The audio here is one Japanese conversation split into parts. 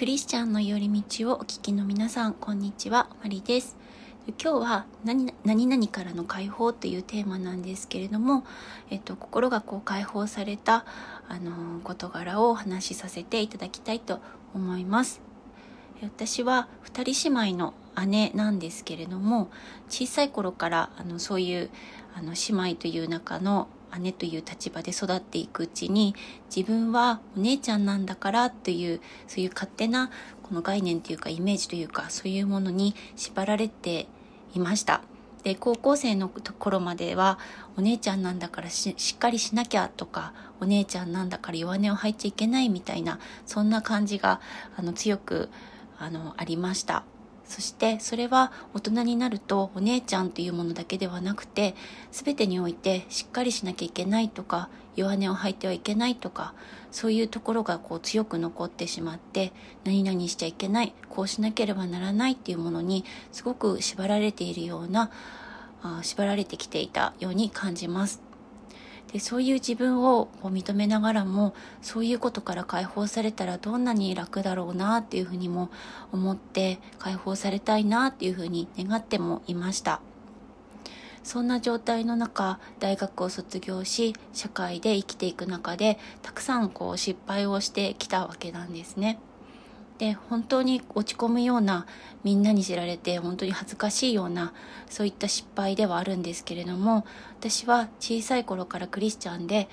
クリスチャンの寄り道をお聞きの皆さん、こんにちは、マリです。今日は何々からの解放というテーマなんですけれども、心が解放された事柄をお話しさせていただきたいと思います。私は2人姉妹の姉なんですけれども、小さい頃からそういう姉妹という中の姉という立場で育っていくうちに、自分はお姉ちゃんなんだからというそういう勝手なこの概念というかイメージというか、そういうものに縛られていました。で、高校生の頃まではお姉ちゃんなんだからしっかりしなきゃとか、お姉ちゃんなんだから弱音を吐いちゃいけないみたいな、そんな感じが強くありました。そしてそれは大人になるとお姉ちゃんというものだけではなくて、全てにおいてしっかりしなきゃいけないとか、弱音を吐いてはいけないとか、そういうところが強く残ってしまって、何々しちゃいけない、こうしなければならないっていうものにすごく縛られているような、縛られてきていたように感じます。で、そういう自分を認めながらも、そういうことから解放されたらどんなに楽だろうなっていうふうにも思って、解放されたいなっていうふうに願ってもいました。そんな状態の中、大学を卒業し、社会で生きていく中でたくさん失敗をしてきたわけなんですね。で、本当に落ち込むような、みんなに知られて本当に恥ずかしいような、そういった失敗ではあるんですけれども、私は小さい頃からクリスチャンで、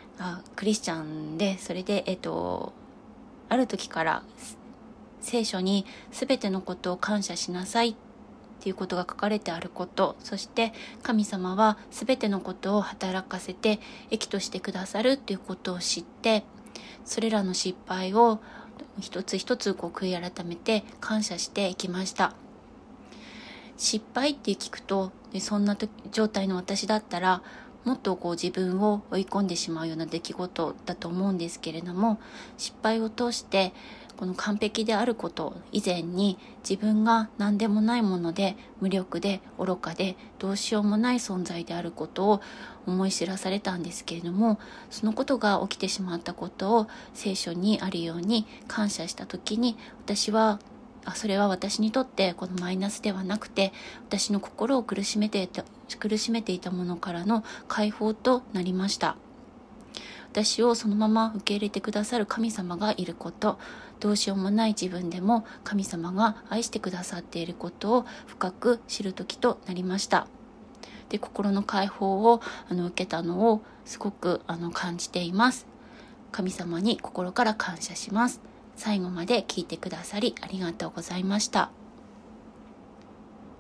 それである時から聖書に全てのことを感謝しなさいっていうことが書かれてあること、そして神様は全てのことを働かせて益としてくださるっていうことを知って、それらの失敗を一つ一つ悔い改めて感謝していきました。失敗って聞くと、そんな状態の私だったらもっと自分を追い込んでしまうような出来事だと思うんですけれども、失敗を通してこの完璧であること以前に、自分が何でもないもので、無力で愚かでどうしようもない存在であることを思い知らされたんですけれども、そのことが起きてしまったことを聖書にあるように感謝したときに、私はそれは私にとってこのマイナスではなくて、私の心を苦しめていたものからの解放となりました。私をそのまま受け入れてくださる神様がいること、どうしようもない自分でも神様が愛してくださっていることを深く知る時となりました。で、心の解放を受けたのをすごく感じています。神様に心から感謝します。最後まで聞いてくださりありがとうございました。